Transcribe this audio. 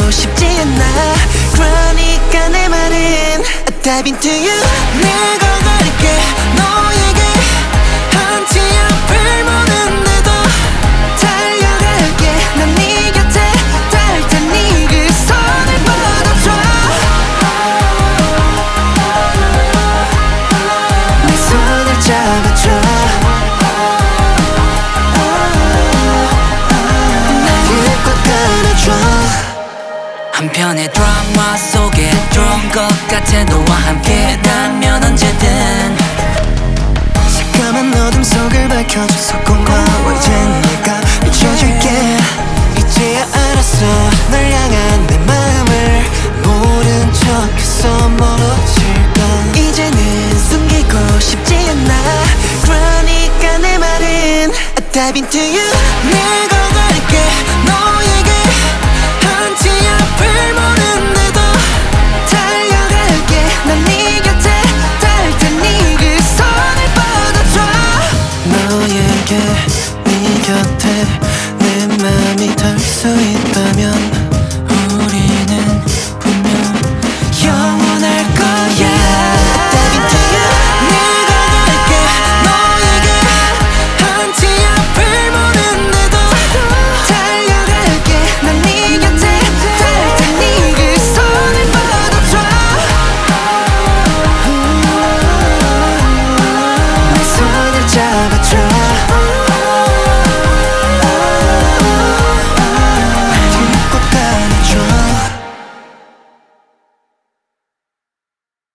싶지 않아. 그러니까 내 말은 Dive into you. 내 걸어갈게 너에게. 한치 앞을 보는데도 달려갈게. 난 네 곁에 닿을 테니 그 손을 뻗어줘. 내 손을 잡아줘. 나를 꼭 안아줘. 한편의 드라마 속에 들어온 것 같아. 너와 함께라면 언제든 새까만 어둠 속을 밝혀줘서 고마워. 이젠 내가 비춰줄게. 이제야 알았어 널 향한 내 마음을. 모른 척해서 멀어질까. 이제는 숨기고 싶지 않아. 그러니까 내 말은 Dive into you. 내